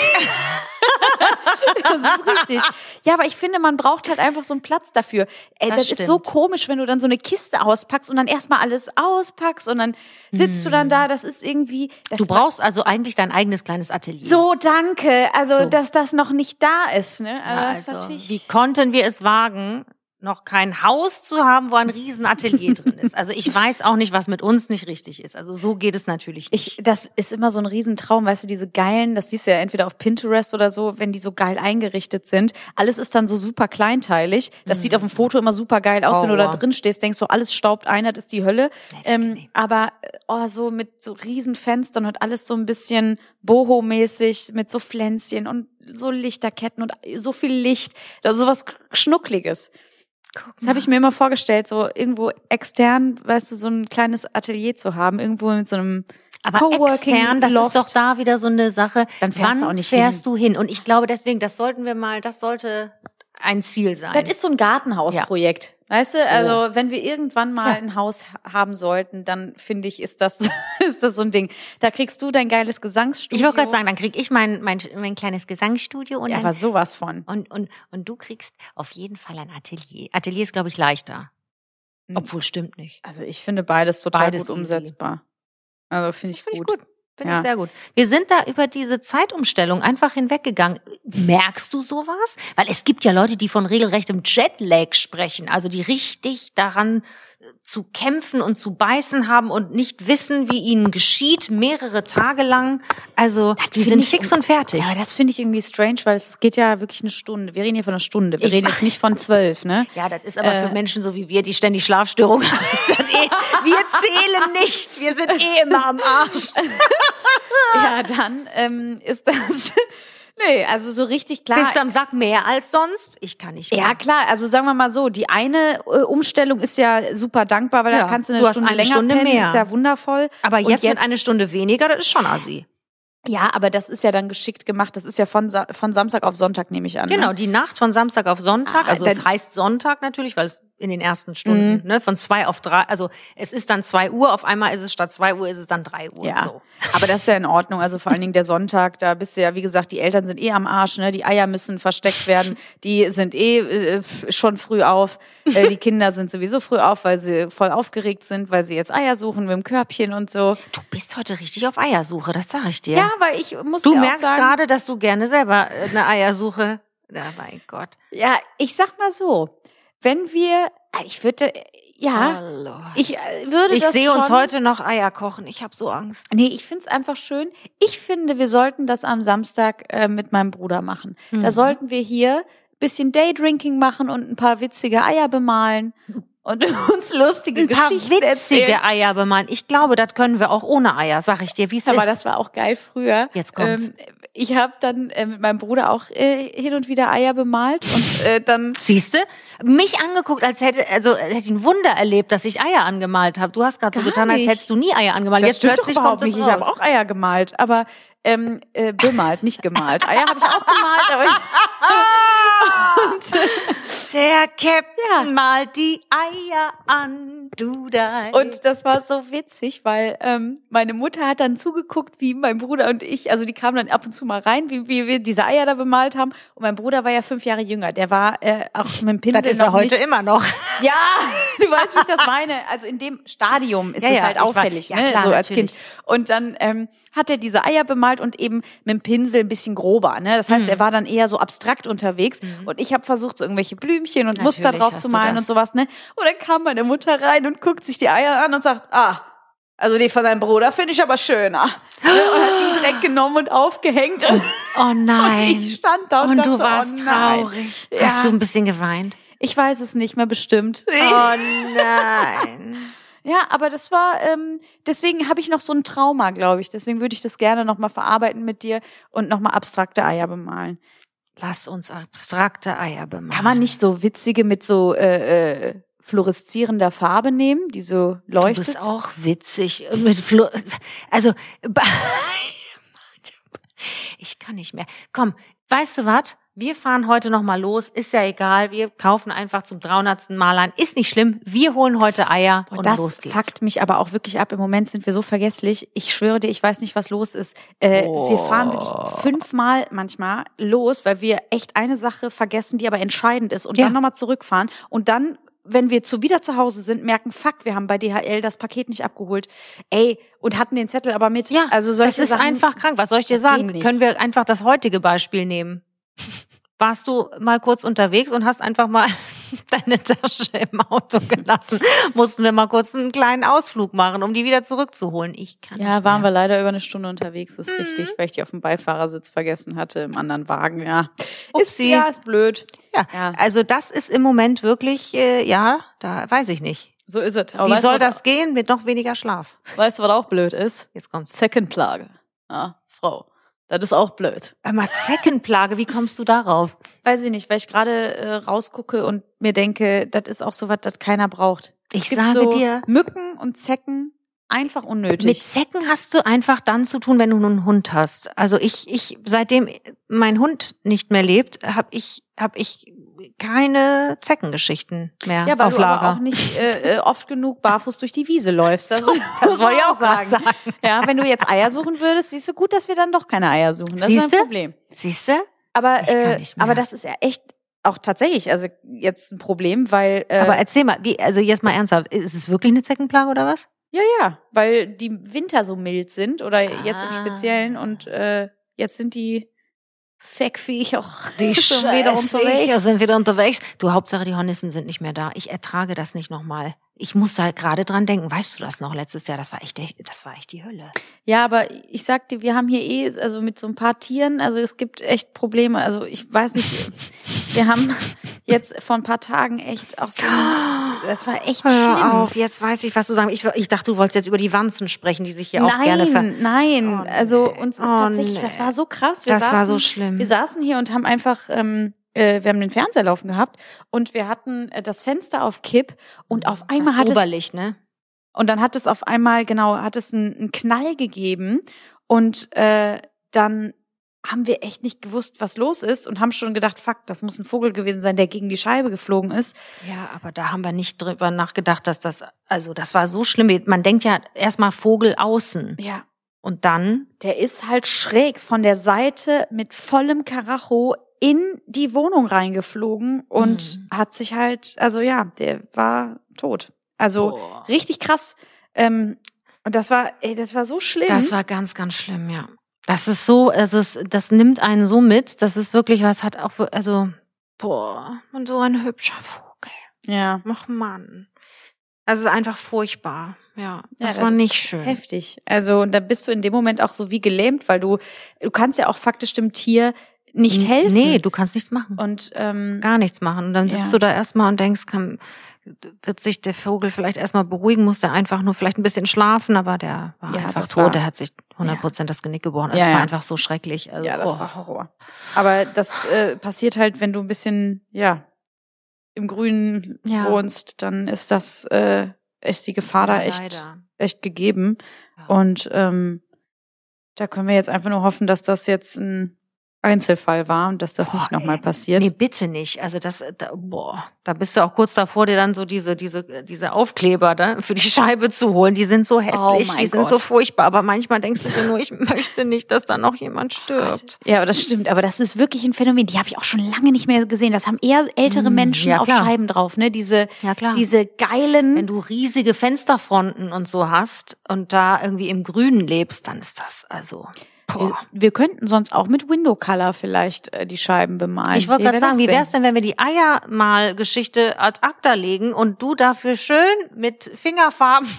Das ist richtig. Ja, aber ich finde, man braucht halt einfach so einen Platz dafür. Das ist so komisch, wenn du dann so eine Kiste auspackst und dann erstmal alles auspackst und dann sitzt du dann da, das ist irgendwie... Du brauchst also eigentlich dein eigenes kleines Atelier. So, danke. Also, dass das noch nicht da ist, ne? Also wie konnten wir es wagen, noch kein Haus zu haben, wo ein Riesenatelier drin ist. Also ich weiß auch nicht, was mit uns nicht richtig ist. Also so geht es natürlich nicht. Das ist immer so ein Riesentraum, weißt du, diese geilen, das siehst du ja entweder auf Pinterest oder so, wenn die so geil eingerichtet sind. Alles ist dann so super kleinteilig. Das sieht auf dem Foto immer super geil aus. Wenn du da drin stehst, denkst du, alles staubt ein, das ist die Hölle. Aber so mit so Riesenfenstern und alles so ein bisschen boho-mäßig, mit so Pflänzchen und so Lichterketten und so viel Licht. Das ist sowas Schnuckliges. Das habe ich mir immer vorgestellt, so irgendwo extern, weißt du, so ein kleines Atelier zu haben, irgendwo mit so einem aber Coworking extern, das Loft. ist doch da wieder so eine Sache. Dann fährst Wann du auch nicht fährst du hin? Und ich glaube deswegen, das sollte ein Ziel sein. Das ist so ein Gartenhausprojekt. Weißt du, So. also wenn wir irgendwann mal ein Haus haben sollten, dann finde ich, ist das so ein Ding. Da kriegst du dein geiles Gesangsstudio. Ich wollte gerade sagen, dann krieg ich mein kleines Gesangsstudio und ja, dann, aber sowas von. und du kriegst auf jeden Fall ein Atelier. Atelier ist, glaube ich, leichter. Obwohl, stimmt nicht. Also ich finde beides total Beides gut easy. umsetzbar. Also finde ich Finde ich gut. gut. Finde Ja. ich sehr gut. Wir sind da über diese Zeitumstellung einfach hinweggegangen. Merkst du sowas? Weil es gibt ja Leute, die von regelrechtem Jetlag sprechen, also die richtig daran zu kämpfen und zu beißen haben und nicht wissen, wie ihnen geschieht, mehrere Tage lang. Also die finde sind ich fix und fertig. Ja, aber das finde ich irgendwie strange, weil es geht ja wirklich eine Stunde. Wir reden hier von einer Stunde. Wir reden jetzt nicht von 12, ne? Ja, das ist aber für Menschen so wie wir, die ständig Schlafstörungen haben. Ist das wir zählen nicht. Wir sind immer am Arsch. Ja, dann ist das... Nee, also so richtig klar. Bist du am Sack mehr als sonst? Ich kann nicht mehr. Ja, klar, also sagen wir mal so, die eine Umstellung ist ja super dankbar, weil Ja, da kannst du du eine hast Stunde eine länger Stunde pennen, mehr. ist ja wundervoll. Aber Und jetzt mit einer Stunde weniger, das ist schon assi. Ja, aber das ist ja dann geschickt gemacht. Das ist ja von Samstag auf Sonntag, nehme ich an. Genau, Ne? die Nacht von Samstag auf Sonntag. Also es dann- heißt Sonntag natürlich, weil es in den ersten Stunden, ne, von 2 auf 3, also es ist dann 2 Uhr, auf einmal ist es statt 2 Uhr, ist es dann 3 Uhr. Ja, So. aber das ist ja in Ordnung. Also vor allen Dingen der Sonntag, da bist du ja, wie gesagt, die Eltern sind am Arsch, ne? Die Eier müssen versteckt werden. Die sind schon früh auf. Die Kinder sind sowieso früh auf, weil sie voll aufgeregt sind, weil sie jetzt Eier suchen mit dem Körbchen und so. Du bist heute richtig auf Eiersuche, das sag ich dir. Ja, weil ich muss Du dir auch merkst sagen, gerade, dass du gerne selber eine Eiersuche. Ja, mein Gott. ja, ich sag mal so, wenn wir, ich würde, ja, Hallo. ich würde Ich das sehe uns schon- heute noch Eier kochen. Ich habe so Angst. Nee, ich find's einfach schön. Ich finde, wir sollten das am Samstag mit meinem Bruder machen. Da sollten wir hier bisschen Daydrinking machen und ein paar witzige Eier bemalen und uns lustige Ein paar Geschichten witzige erzählen. Eier bemalen. Ich glaube, das können wir auch ohne Eier, sag ich dir, wie es Aber ist. das war auch geil früher. Jetzt kommt's. Ich habe dann mit meinem Bruder auch hin und wieder Eier bemalt und dann Siehste, mich angeguckt, als hätte ich ein Wunder erlebt, dass ich Eier angemalt habe. Du hast gerade so Gar getan, als nicht. hättest du nie Eier angemalt. das Jetzt stimmt plötzlich doch überhaupt kommt es nicht. raus. Ich habe auch Eier gemalt, aber bemalt, nicht gemalt. Eier habe ich auch gemalt, aber Der Captain malt die Eier an, du da. Und das war so witzig, weil meine Mutter hat dann zugeguckt, wie mein Bruder und ich, also die kamen dann ab und zu mal rein, wie wir diese Eier da bemalt haben. Und mein Bruder war ja 5 Jahre jünger. Der war auch mit dem Pinsel das ist noch er heute nicht. immer noch. Ja, du weißt, wie ich das meine. Also in dem Stadium ist Ja, es ja, halt ich weiß. auffällig, Ja, ne? klar, so als natürlich. Kind. Und dann hat er diese Eier bemalt und eben mit dem Pinsel ein bisschen grober. Ne? Das heißt, er war dann eher so abstrakt unterwegs. Und ich habe versucht, so irgendwelche Blümchen und Muster Natürlich drauf hast zu du malen das. und sowas. Ne? Und dann kam meine Mutter rein und guckt sich die Eier an und sagt, also die von deinem Bruder finde ich aber schöner. Ne? Und hat die direkt genommen und aufgehängt. Oh nein. Und ich stand da und Und dachte, du warst oh nein. traurig. Ja. Hast du ein bisschen geweint? Ich weiß es nicht mehr bestimmt. Oh nein. Ja, aber das war, deswegen habe ich noch so ein Trauma, glaube ich. Deswegen würde ich das gerne nochmal verarbeiten mit dir und nochmal abstrakte Eier bemalen. Lass uns abstrakte Eier bemalen. Kann man nicht so witzige mit so fluoreszierender Farbe nehmen, die so Du leuchtet? bist auch witzig. Ich kann nicht mehr. Komm, weißt du was? Wir fahren heute noch mal los. Ist ja egal. Wir kaufen einfach zum 300. Mal ein. Ist nicht schlimm. Wir holen heute Eier und das los geht's. fuckt mich aber auch wirklich ab. Im Moment sind wir so vergesslich. Ich schwöre dir, ich weiß nicht, was los ist. Wir fahren wirklich 5-mal manchmal los, weil wir echt eine Sache vergessen, die aber entscheidend ist. Und Ja. dann nochmal zurückfahren. Und dann, wenn wir wieder zu Hause sind, merken, fuck, wir haben bei DHL das Paket nicht abgeholt. Ey, und hatten den Zettel aber mit. Ja, also solche das ist Sachen, einfach krank. Was soll ich dir das sagen? geht nicht. Können wir einfach das heutige Beispiel nehmen? Warst du mal kurz unterwegs und hast einfach mal deine Tasche im Auto gelassen. Mussten wir mal kurz einen kleinen Ausflug machen, um die wieder zurückzuholen. Ich kann Ja, nicht waren wir mehr. leider über eine Stunde unterwegs, ist richtig, weil ich die auf dem Beifahrersitz vergessen hatte, im anderen Wagen, ja. Upsi. Ist blöd. Ja, also das ist im Moment wirklich, da weiß ich nicht. So ist es. Aber Wie weißt soll du, das gehen mit noch weniger Schlaf? Weißt du, was auch blöd ist? Jetzt kommt's. Zeckenplage. Ja, Frau. Das ist auch blöd. Aber Zeckenplage, wie kommst du darauf? Weiß ich nicht, weil ich gerade rausgucke und mir denke, das ist auch so was, das keiner braucht. Ich Es gibt sage so dir, Mücken und Zecken einfach unnötig. mit Zecken hast du einfach dann zu tun, wenn du einen Hund hast. Also ich seitdem mein Hund nicht mehr lebt, hab ich keine Zeckengeschichten mehr ja, weil auf du aber Lager. auch nicht oft genug barfuß durch die Wiese läufst. Das, So, das muss wollte man ich auch gerade sagen. Ja, wenn du jetzt Eier suchen würdest, siehst du gut, dass wir dann doch keine Eier suchen. Das ist Siehste? ein Problem. Siehst du? Aber, Ich kann nicht mehr. aber das ist ja echt auch tatsächlich, also jetzt ein Problem, weil Aber erzähl mal, also jetzt mal ernsthaft, ist es wirklich eine Zeckenplage oder was? ja, weil die Winter so mild sind oder jetzt im Speziellen und jetzt sind die Feckviech auch schon wieder unterwegs. sind wieder unterwegs. Du, Hauptsache die Hornissen sind nicht mehr da. Ich ertrage das nicht nochmal. Ich muss da gerade dran denken. Weißt du das noch letztes Jahr? Das war echt die Hölle. Ja, aber ich sag dir, wir haben hier also mit so ein paar Tieren, also es gibt echt Probleme. Also ich weiß nicht, wir haben jetzt vor ein paar Tagen echt auch so, das war echt schlimm. Hör auf, jetzt weiß ich, was du sagen. Ich dachte, du wolltest jetzt über die Wanzen sprechen, die sich hier auch gerne Nein, Oh, nee. also uns ist Oh, tatsächlich, nee. das war so krass. Das war so schlimm. Wir saßen hier und haben einfach, wir haben den Fernseher laufen gehabt und wir hatten das Fenster auf Kipp und auf einmal das hat es, Oberlicht, ne? und dann hat es auf einmal, hat es einen Knall gegeben und dann haben wir echt nicht gewusst, was los ist und haben schon gedacht, fuck, das muss ein Vogel gewesen sein, der gegen die Scheibe geflogen ist. Ja, aber da haben wir nicht drüber nachgedacht, dass das war so schlimm. Man denkt ja erstmal Vogel außen. Ja. Und dann? Der ist halt schräg von der Seite mit vollem Karacho in die Wohnung reingeflogen und hat sich halt, also ja, der war tot. Also richtig krass. Und das war so schlimm. Das war ganz, ganz schlimm, ja. Das ist so, das nimmt einen so mit, das ist wirklich was, hat auch, und so ein hübscher Vogel. ja. Ach Mann. Das ist einfach furchtbar. Ja, das Ja, war nicht ist schön. Heftig. Also da bist du in dem Moment auch so wie gelähmt, weil du kannst ja auch faktisch dem Tier nicht helfen. Nee, du kannst nichts machen. Und Gar nichts machen. Und dann sitzt du da erstmal und denkst, wird sich der Vogel vielleicht erstmal beruhigen, muss der einfach nur vielleicht ein bisschen schlafen, aber der war Ja, einfach das tot, war- der hat sich 100% das Genick gebrochen. Es Ja, war ja. einfach so schrecklich. Also, ja, das war Horror. Aber das passiert halt, wenn du ein bisschen, im Grünen Ja. wohnst, dann ist das, ist die Gefahr da echt, leider. echt gegeben. Ja. Und da können wir jetzt einfach nur hoffen, dass das jetzt ein Einzelfall war und dass das nicht nochmal passiert. Nee, bitte nicht. Also da bist du auch kurz davor, dir dann so diese Aufkleber da für die Scheibe zu holen. Die sind so hässlich, mein die sind Gott. so furchtbar. Aber manchmal denkst du dir nur, ich möchte nicht, dass da noch jemand stirbt. Ja, aber das stimmt. Aber das ist wirklich ein Phänomen. Die habe ich auch schon lange nicht mehr gesehen. Das haben eher ältere Menschen ja, auf klar. Scheiben drauf, ne? Diese Wenn geilen. du riesige Fensterfronten und so hast und da irgendwie im Grünen lebst, dann ist das Wir könnten sonst auch mit Window Color vielleicht die Scheiben bemalen. Ich wollte gerade sagen, wie wär's wär's denn, wenn wir die Eiermalgeschichte ad acta legen und du dafür schön mit Fingerfarben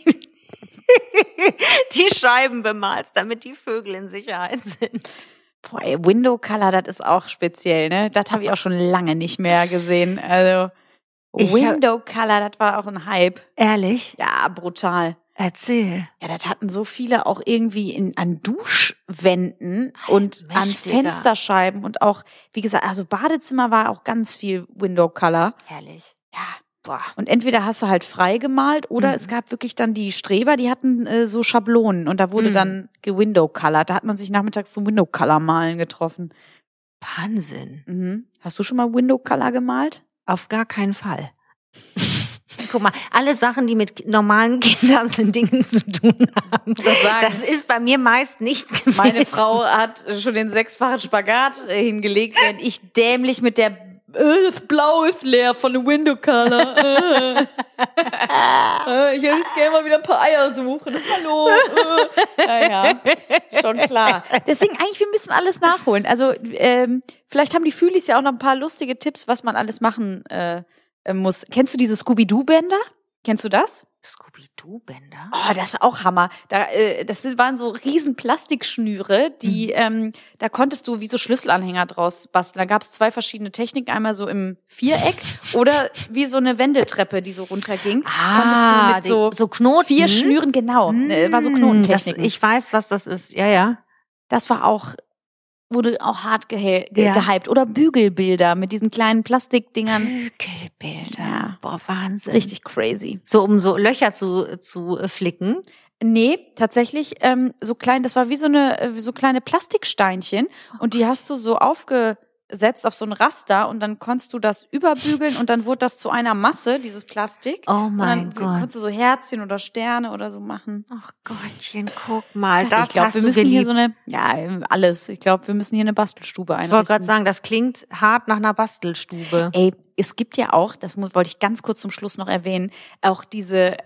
die Scheiben bemalst, damit die Vögel in Sicherheit sind? Boah, ey, Window Color, das ist auch speziell, ne? Das habe ich auch schon lange nicht mehr gesehen. Also Window Color, das war auch ein Hype. Ehrlich? Ja, brutal. Erzähl. Ja, das hatten so viele auch irgendwie an Duschwänden und an mächtiger. Fensterscheiben und auch, wie gesagt, also Badezimmer war auch ganz viel Window Color. Herrlich. Ja, boah. Und entweder hast du halt frei gemalt oder es gab wirklich dann die Streber, die hatten so Schablonen und da wurde dann gewindow colored. Da hat man sich nachmittags zum Window Color malen getroffen. Wahnsinn. Mhm. Hast du schon mal Window Color gemalt? Auf gar keinen Fall. Guck mal, alle Sachen, die mit normalen Kindern sind, Dingen zu tun haben, das ist bei mir meist nicht gewesen. Meine Frau hat schon den 6-fachen Spagat hingelegt, während ich dämlich mit der das Blau ist leer von dem Window Color. Ich hätte jetzt gerne mal wieder ein paar Eier suchen. Hallo. Naja, schon klar. Deswegen eigentlich, wir müssen alles nachholen. Also vielleicht haben die Fühlis ja auch noch ein paar lustige Tipps, was man alles machen muss. Kennst du diese Scooby-Doo-Bänder? Kennst du das? Scooby-Doo-Bänder? Oh, das war auch Hammer. Das waren so riesen Plastikschnüre, die, da konntest du wie so Schlüsselanhänger draus basteln. Da gab es 2 verschiedene Techniken, einmal so im Viereck oder wie so eine Wendeltreppe, die so runterging. Konntest du mit so Knoten. 4 Schnüren, genau, war so Knotentechnik. Ich weiß, was das ist, ja. Das wurde auch hart gehypt. Oder Bügelbilder mit diesen kleinen Plastikdingern. Bügelbilder. Ja. Boah, Wahnsinn. Richtig crazy. So, um so Löcher zu flicken. Nee, tatsächlich so klein, das war wie so kleine Plastiksteinchen und die hast du so aufgesetzt auf so ein Raster und dann konntest du das überbügeln und dann wurde das zu einer Masse, dieses Plastik. Oh mein und dann Gott. konntest du so Herzchen oder Sterne oder so machen. Ach Gottchen, guck mal, Ich glaub, hast wir du müssen geliebt. hier alles. Ich glaube, wir müssen hier eine Bastelstube einrichten. Ich wollte gerade sagen, das klingt hart nach einer Bastelstube. Ey, es gibt ja auch, wollte ich ganz kurz zum Schluss noch erwähnen, auch diese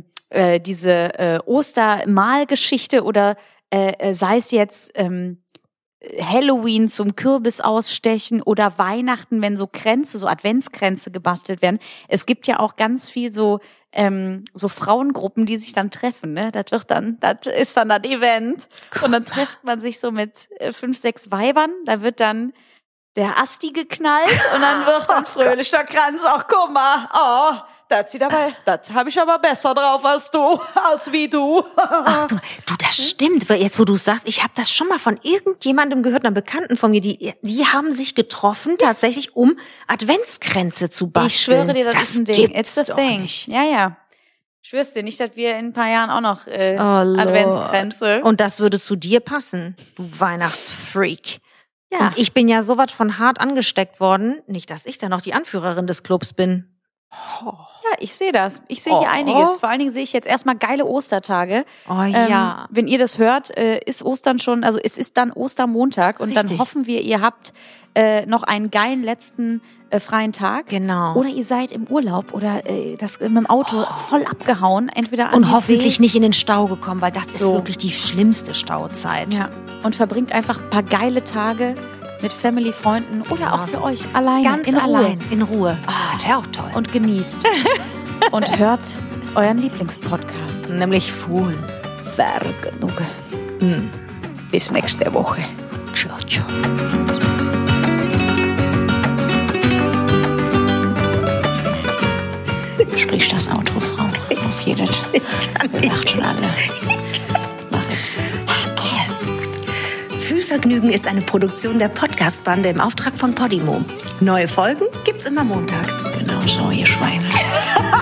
Ostermalgeschichte oder sei es jetzt Halloween zum Kürbis ausstechen oder Weihnachten, wenn so Kränze, so Adventskränze gebastelt werden. Es gibt ja auch ganz viel so Frauengruppen, die sich dann treffen, ne? Das ist dann das Event. Und dann trifft man sich so mit 5, 6 Weibern. Da wird dann der Asti geknallt und dann wird dann fröhlich der Kranz. Ach, guck mal, das habe ich aber besser drauf als wie du. Ach du, das stimmt. Jetzt, wo du sagst, ich habe das schon mal von irgendjemandem gehört, einer Bekannten von mir, die haben sich getroffen, tatsächlich, um Adventskränze zu basteln. Ich schwöre dir, das ist ein Ding. It's the doch thing. nicht. Ja. Schwör's dir nicht, dass wir in ein paar Jahren auch noch Adventskränze. Und das würde zu dir passen, du Weihnachtsfreak. Ja. Und ich bin ja so was von hart angesteckt worden. Nicht, dass ich da noch die Anführerin des Clubs bin. Ja, ich sehe das. Ich sehe hier einiges. Vor allen Dingen sehe ich jetzt erstmal geile Ostertage. Oh ja. Wenn ihr das hört, ist Ostern schon, also es ist dann Ostermontag und Richtig. dann hoffen wir, ihr habt noch einen geilen letzten freien Tag. Genau. Oder ihr seid im Urlaub oder das mit dem Auto voll abgehauen. Entweder an Und die hoffentlich See. nicht in den Stau gekommen, weil das ist So. wirklich die schlimmste Stauzeit. Ja. Und verbringt einfach ein paar geile Tage mit Family, Freunden oder auch für euch alleine. Ganz in allein, Ruhe. in Ruhe. Das wäre auch toll. Und genießt. Und hört euren Lieblingspodcast. Nämlich Fohlen. Vergnug. Bis nächste Woche. Ciao, ciao. Sprich das Auto, Frau. Auf jedes. Wir lachen schon alle. Mach es. Fühlvergnügen ist eine Produktion der Podcast-Bande im Auftrag von Podimo. Neue Folgen gibt's immer montags. Genau so, ihr Schweine.